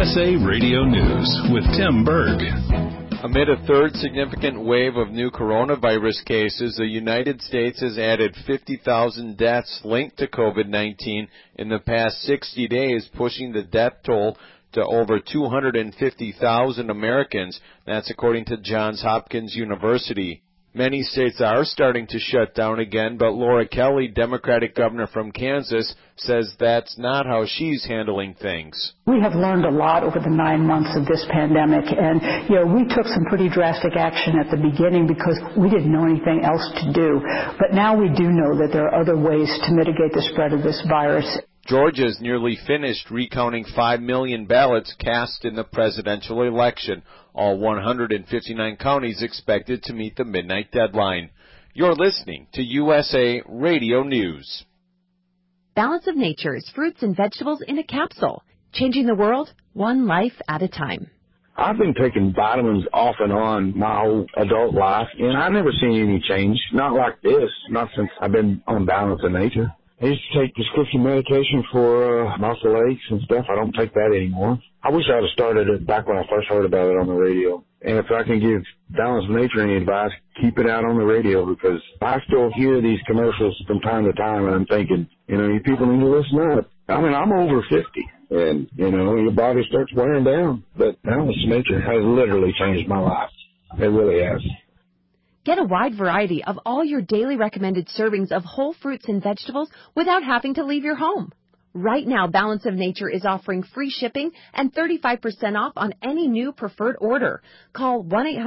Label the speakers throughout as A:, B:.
A: USA Radio News with Tim Berg.
B: Amid a third significant wave of new coronavirus cases, the United States has added 50,000 deaths linked to COVID-19 in the past 60 days, pushing the death toll to over 250,000 Americans. That's according to Johns Hopkins University. Many states are starting to shut down again, but Laura Kelly, Democratic governor from Kansas, says that's not how she's handling things.
C: We have learned a lot over the 9 months of this pandemic, and we took some pretty drastic action at the beginning because we didn't know anything else to do. But now we do know that there are other ways to mitigate the spread of this virus.
B: Georgia's nearly finished recounting 5 million ballots cast in the presidential election. All 159 counties expected to meet the midnight deadline. You're listening to USA Radio News.
D: Balance of Nature is fruits and vegetables in a capsule, changing the world one life at a time.
E: I've been taking vitamins off and on my whole adult life, and I've never seen any change. Not like this, not since I've been on Balance of Nature. I used to take prescription medication for muscle aches and stuff. I don't take that anymore. I wish I had started it back when I first heard about it on the radio. And if I can give Balance of Nature any advice, keep it out on the radio, because I still hear these commercials from time to time, and I'm thinking, you people need to listen up. I mean, I'm over 50, and, your body starts wearing down. But Balance of Nature has literally changed my life. It really has.
D: Get a wide variety of all your daily recommended servings of whole fruits and vegetables without having to leave your home. Right now, Balance of Nature is offering free shipping and 35% off on any new preferred order. Call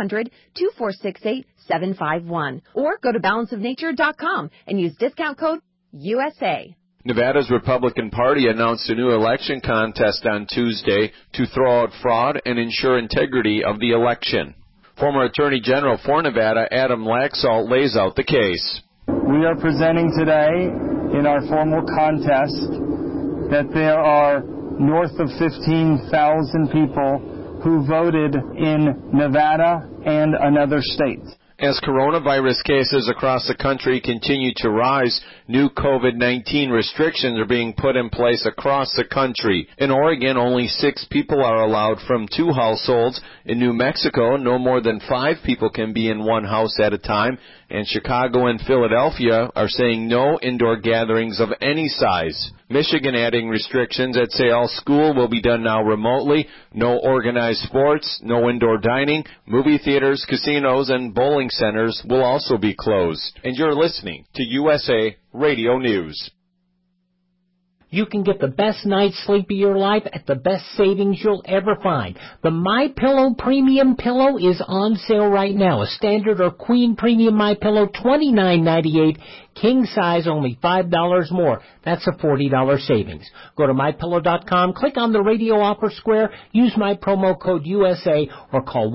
D: 1-800-246-8751 or go to balanceofnature.com and use discount code USA.
B: Nevada's Republican Party announced a new election contest on Tuesday to throw out fraud and ensure integrity of the election. Former Attorney General for Nevada, Adam Laxalt, lays out the case.
F: We are presenting today in our formal contest that there are north of 15,000 people who voted in Nevada and another state.
B: As coronavirus cases across the country continue to rise, new COVID-19 restrictions are being put in place across the country. In Oregon, only 6 people are allowed from 2 households. In New Mexico, no more than 5 people can be in one house at a time. And Chicago and Philadelphia are saying no indoor gatherings of any size. Michigan adding restrictions that say all school will be done now remotely, no organized sports, no indoor dining, movie theaters, casinos, and bowling centers will also be closed. And you're listening to USA Radio News.
G: You can get the best night's sleep of your life at the best savings you'll ever find. The MyPillow Premium Pillow is on sale right now. A standard or queen premium MyPillow, $29.98. King size, only $5 more. That's a $40 savings. Go to MyPillow.com, click on the radio offer square, use my promo code USA, or call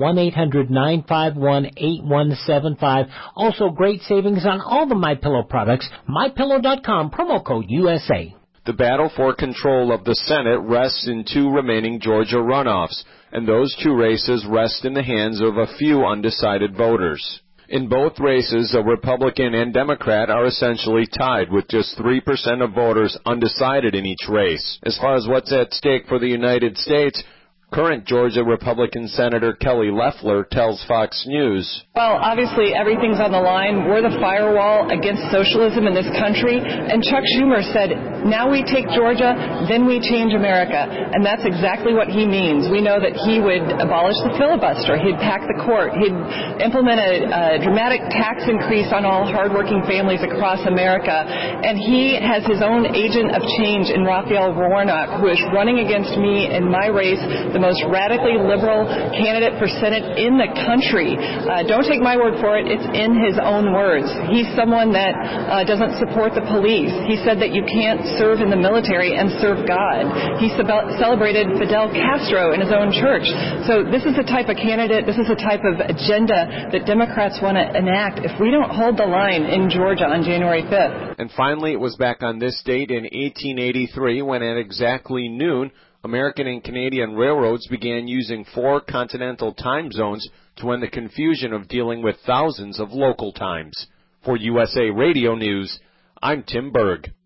G: 1-800-951-8175. Also, great savings on all the MyPillow products. MyPillow.com, promo code USA.
B: The battle for control of the Senate rests in 2 remaining Georgia runoffs, and those 2 races rest in the hands of a few undecided voters. In both races, a Republican and Democrat are essentially tied, with just 3% of voters undecided in each race. As far as what's at stake for the United States, current Georgia Republican Senator Kelly Loeffler tells Fox News.
H: Well, obviously, everything's on the line. We're the firewall against socialism in this country. And Chuck Schumer said, now we take Georgia, then we change America. And that's exactly what he means. We know that he would abolish the filibuster. He'd pack the court. He'd implement a dramatic tax increase on all hardworking families across America. And he has his own agent of change in Raphael Warnock, who is running against me in my race, the most radically liberal candidate for Senate in the country. Don't take my word for it. It's in his own words. He's someone that doesn't support the police. He said that you can't serve in the military and serve God. He celebrated Fidel Castro in his own church. So this is the type of candidate, this is the type of agenda that Democrats want to enact if we don't hold the line in Georgia on January 5th.
B: And finally, it was back on this date in 1883 when at exactly noon, American and Canadian railroads began using 4 continental time zones to end the confusion of dealing with thousands of local times. For USA Radio News, I'm Tim Berg.